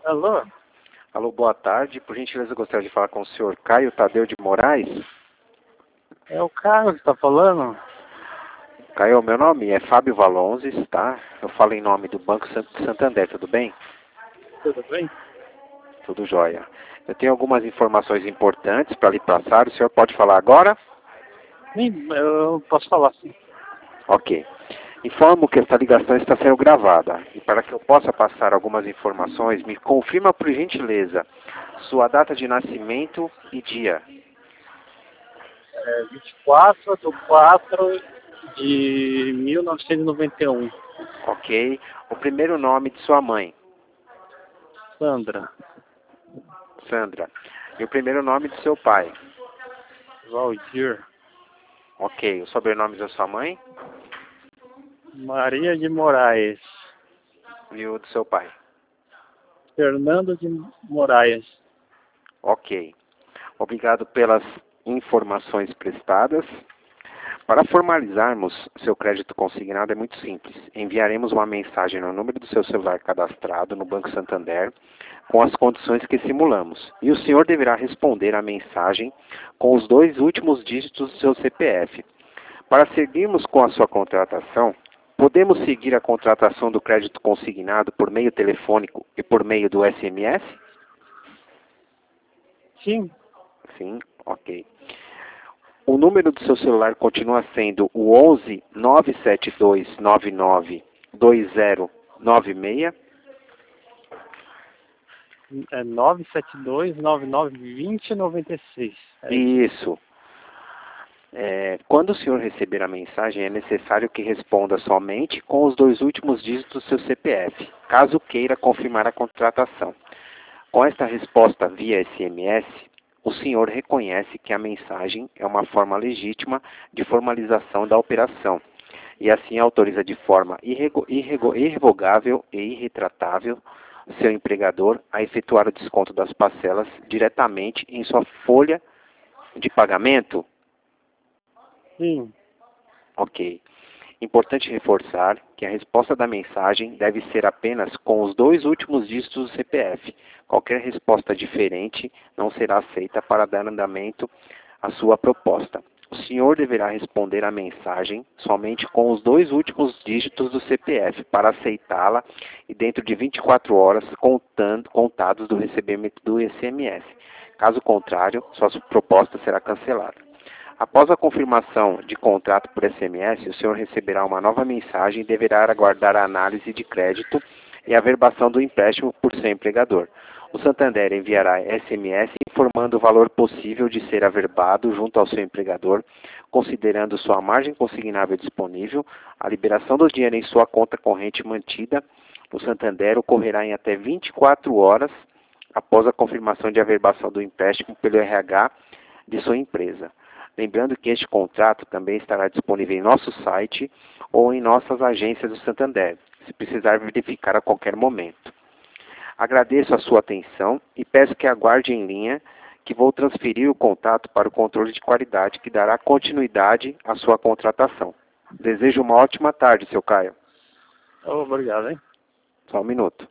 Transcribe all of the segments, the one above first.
Alô? Alô, boa tarde. Por gentileza, eu gostaria de falar com o senhor Caio Tadeu de Moraes. É o Carlos que está falando? Caio, meu nome é Fábio Valonzes, tá? Eu falo em nome do Banco Santander, tudo bem? Tudo bem? Tudo jóia. Eu tenho algumas informações importantes para lhe passar. O senhor pode falar agora? Sim, eu posso falar sim. Ok. Informo que esta ligação está sendo gravada. E para que eu possa passar algumas informações, me confirma por gentileza sua data de nascimento e dia. 24 de 4 de 1991. Ok. O primeiro nome de sua mãe, Sandra. Sandra. E o primeiro nome de seu pai. Valdir. Ok. O sobrenome da sua mãe Maria de Moraes. e o do seu pai. Fernando de Moraes. Ok. Obrigado pelas informações prestadas. Para formalizarmos seu crédito consignado é muito simples. Enviaremos uma mensagem no número do seu celular cadastrado no Banco Santander com as condições que simulamos. E o senhor deverá responder à mensagem com os 2 últimos dígitos do seu CPF. Para seguirmos com a sua contratação, podemos seguir a contratação do crédito consignado por meio telefônico e por meio do SMS? Sim. Sim, ok. O número do seu celular continua sendo o 11 972 99 2096. É 972-9920-96. É isso. Isso. Quando o senhor receber a mensagem, é necessário que responda somente com os 2 últimos dígitos do seu CPF, caso queira confirmar a contratação. Com esta resposta via SMS, o senhor reconhece que a mensagem é uma forma legítima de formalização da operação e assim autoriza de forma irrevogável e irretratável seu empregador a efetuar o desconto das parcelas diretamente em sua folha de pagamento? Sim. Ok. Importante reforçar que a resposta da mensagem deve ser apenas com os 2 últimos dígitos do CPF. Qualquer resposta diferente não será aceita para dar andamento à sua proposta. O senhor deverá responder à mensagem somente com os 2 últimos dígitos do CPF para aceitá-la e dentro de 24 horas contados do recebimento do SMS. Caso contrário, sua proposta será cancelada. Após a confirmação de contrato por SMS, o senhor receberá uma nova mensagem e deverá aguardar a análise de crédito e a averbação do empréstimo por seu empregador. O Santander enviará SMS informando o valor possível de ser averbado junto ao seu empregador, considerando sua margem consignável disponível, a liberação do dinheiro em sua conta corrente mantida no Santander ocorrerá em até 24 horas após a confirmação de averbação do empréstimo pelo RH de sua empresa. Lembrando que este contrato também estará disponível em nosso site ou em nossas agências do Santander, se precisar verificar a qualquer momento. Agradeço a sua atenção e peço que aguarde em linha que vou transferir o contato para o controle de qualidade que dará continuidade à sua contratação. Desejo uma ótima tarde, seu Caio. Obrigado, hein? Só um minuto.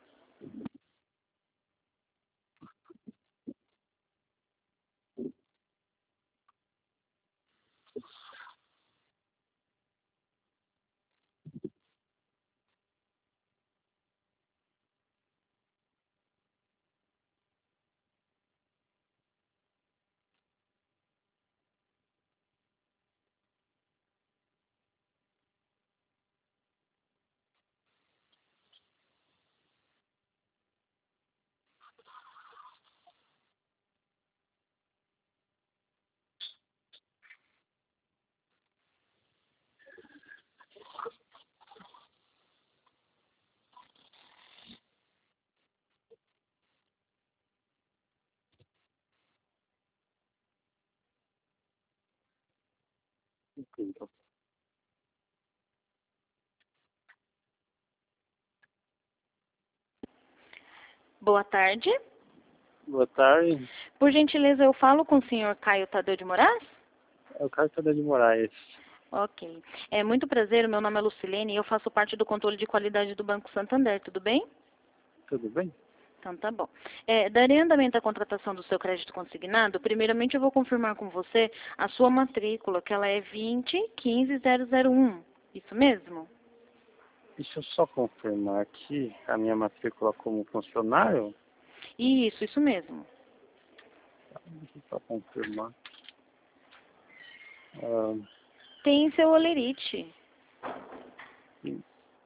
Boa tarde. Boa tarde. Por gentileza, eu falo com o senhor Caio Tadeu de Moraes? É o Carlos de Moraes. Ok. É muito prazer, meu nome é Lucilene e eu faço parte do controle de qualidade do Banco Santander, tudo bem? Tudo bem? Então tá bom. Darei andamento à contratação do seu crédito consignado. Primeiramente eu vou confirmar com você a sua matrícula, que ela é 2015001. Isso mesmo? Deixa eu só confirmar aqui a minha matrícula como funcionário. Isso mesmo. Deixa eu só confirmar. Ah, Tem seu olerite. sim.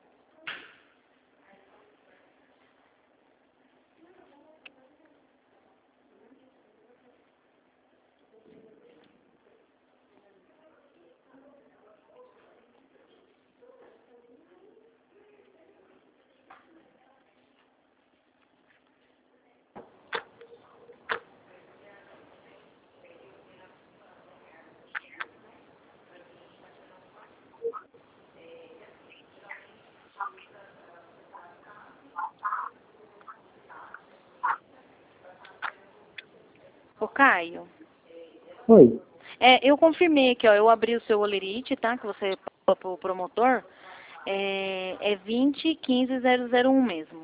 Ô, Caio. Oi. Eu confirmei aqui, ó. Eu abri o seu olerite, tá? Que você passou pro promotor. É 2015001 mesmo.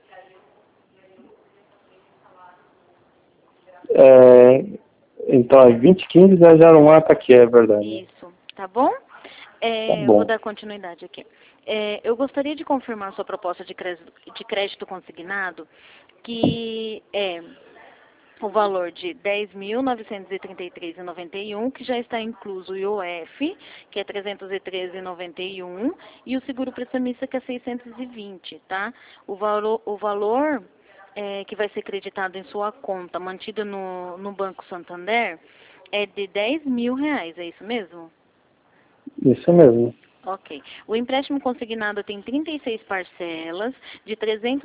Então, é 2015-001 tá aqui, é verdade. Isso, tá bom? Tá Eu bom. vou dar continuidade aqui. Eu gostaria de confirmar sua proposta de crédito consignado, que é o valor de R$ 10.933,91, que já está incluso o IOF, que é R$ 313,91, e o seguro prestamista, que é 620, tá? O valor que vai ser creditado em sua conta, mantida no Banco Santander, é de R$ 10.000, é isso mesmo? Isso mesmo. Ok. O empréstimo consignado tem 36 parcelas de R$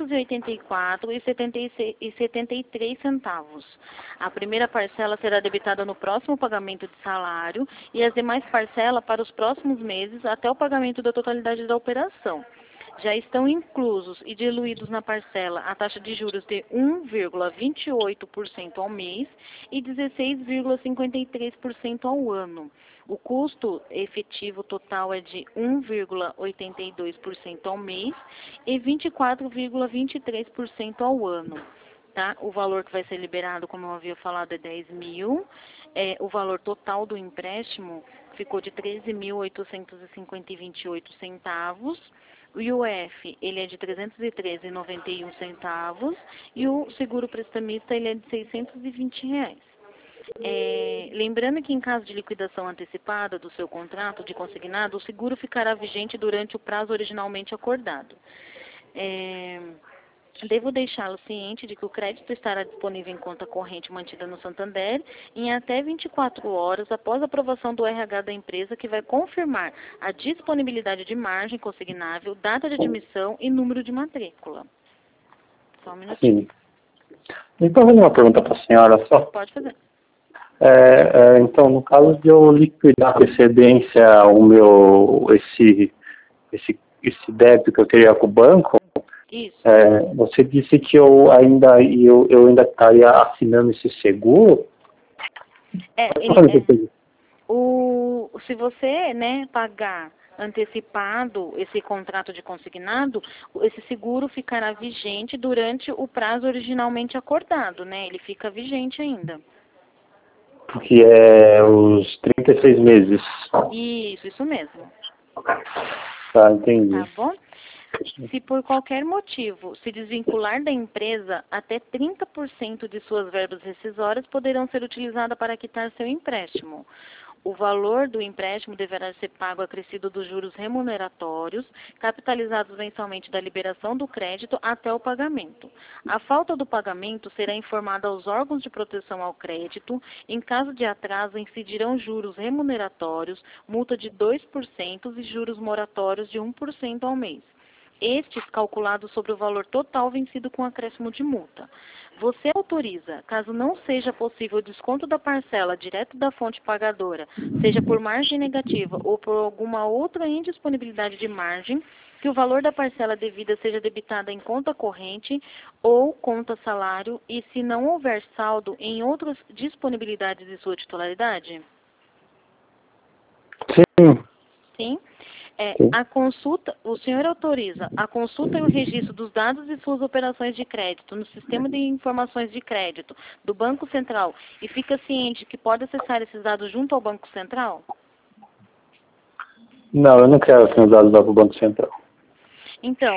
384,73 centavos. A primeira parcela será debitada no próximo pagamento de salário e as demais parcelas para os próximos meses até o pagamento da totalidade da operação. Já estão inclusos e diluídos na parcela a taxa de juros de 1,28% ao mês e 16,53% ao ano. O custo efetivo total é de 1,82% ao mês e 24,23% ao ano. Tá? O valor que vai ser liberado, como eu havia falado, é 10 mil. O valor total do empréstimo ficou de 13.850,28 centavos. O IOF, ele é de 313,91 centavos e o seguro prestamista, ele é de R$ 620. Lembrando que em caso de liquidação antecipada do seu contrato de consignado, o seguro ficará vigente durante o prazo originalmente acordado. Devo deixá-lo ciente de que o crédito estará disponível em conta corrente mantida no Santander em até 24 horas após a aprovação do RH da empresa, que vai confirmar a disponibilidade de margem consignável, data de admissão e número de matrícula. Só um minutinho. Sim. Então, vou fazer uma pergunta para a senhora só. Pode fazer. Então, no caso de eu liquidar com excedência esse débito que eu teria com o banco, Isso. você disse que eu ainda estaria assinando esse seguro? Se você, né, pagar antecipado esse contrato de consignado, esse seguro ficará vigente durante o prazo originalmente acordado, né? Ele fica vigente ainda. Que é os 36 meses. Isso mesmo. Tá, entendi. Tá bom? Se por qualquer motivo se desvincular da empresa, até 30% de suas verbas rescisórias poderão ser utilizadas para quitar seu empréstimo. O valor do empréstimo deverá ser pago acrescido dos juros remuneratórios, capitalizados mensalmente da liberação do crédito até o pagamento. A falta do pagamento será informada aos órgãos de proteção ao crédito. Em caso de atraso, incidirão juros remuneratórios, multa de 2% e juros moratórios de 1% ao mês. Estes calculados sobre o valor total vencido com acréscimo de multa. Você autoriza, caso não seja possível o desconto da parcela direto da fonte pagadora, seja por margem negativa ou por alguma outra indisponibilidade de margem, que o valor da parcela devida seja debitada em conta corrente ou conta salário e se não houver saldo em outras disponibilidades de sua titularidade? Sim. Sim. A consulta, o senhor autoriza a consulta e o registro dos dados de suas operações de crédito no sistema de informações de crédito do Banco Central e fica ciente que pode acessar esses dados junto ao Banco Central? Não, eu não quero que os dados vá para o Banco Central. Então,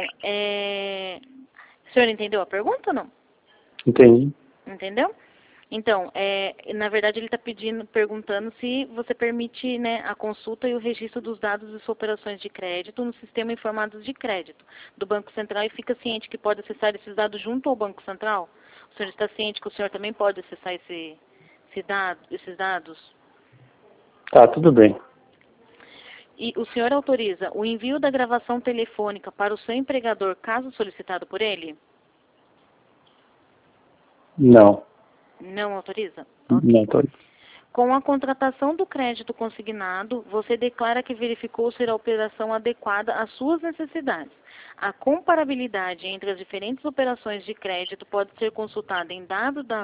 o senhor entendeu a pergunta ou não? Entendi. Entendeu? Então, na verdade, ele está perguntando se você permite, né, a consulta e o registro dos dados de suas operações de crédito no sistema informados de crédito do Banco Central e fica ciente que pode acessar esses dados junto ao Banco Central? O senhor está ciente que o senhor também pode acessar esses dados? Tá, tudo bem. E o senhor autoriza o envio da gravação telefônica para o seu empregador, caso solicitado por ele? Não. Não autoriza? Não autoriza. Com a contratação do crédito consignado, você declara que verificou ser a operação adequada às suas necessidades. A comparabilidade entre as diferentes operações de crédito pode ser consultada em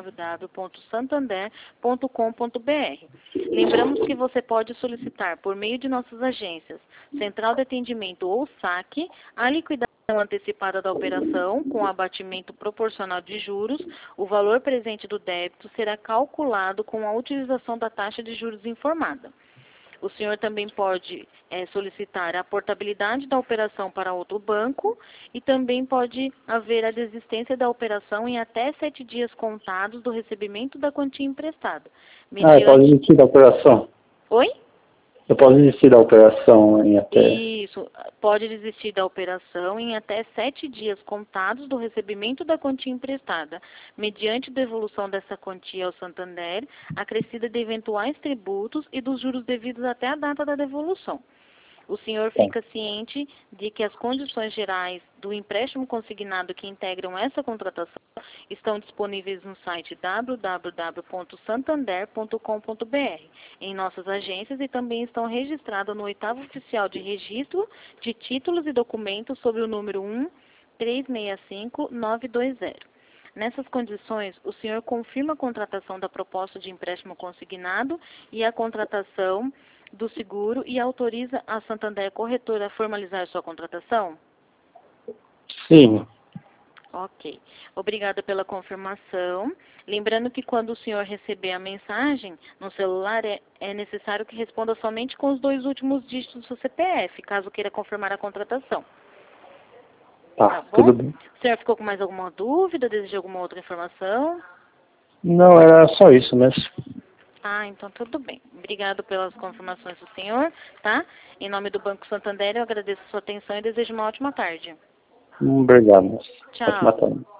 www.santander.com.br. Lembramos que você pode solicitar, por meio de nossas agências, Central de Atendimento ou SAC, a liquidação antecipada da operação, com abatimento proporcional de juros. O valor presente do débito será calculado com a utilização da taxa de juros informada. O senhor também pode solicitar a portabilidade da operação para outro banco e também pode haver a desistência da operação em até 7 dias contados do recebimento da quantia emprestada. Eu posso desistir da operação? Oi? Eu posso desistir da operação em até... Isso, pode desistir da operação em até 7 dias contados do recebimento da quantia emprestada, mediante devolução dessa quantia ao Santander, acrescida de eventuais tributos e dos juros devidos até a data da devolução. O senhor fica ciente de que as condições gerais do empréstimo consignado que integram essa contratação estão disponíveis no site www.santander.com.br, em nossas agências, e também estão registradas no 8º Oficial de Registro de Títulos e Documentos sob o número 1365920. Nessas condições, o senhor confirma a contratação da proposta de empréstimo consignado e a contratação do seguro e autoriza a Santander Corretora a formalizar sua contratação? Sim. Ok. Obrigada pela confirmação. Lembrando que quando o senhor receber a mensagem no celular, é necessário que responda somente com os 2 últimos dígitos do seu CPF, caso queira confirmar a contratação. Tá bom? Tudo bem. O senhor ficou com mais alguma dúvida? Deseja alguma outra informação? Não, era só isso mesmo. Então tudo bem. Obrigado pelas confirmações do senhor, tá? Em nome do Banco Santander, eu agradeço a sua atenção e desejo uma ótima tarde. Obrigado. Tchau. Ótima tarde.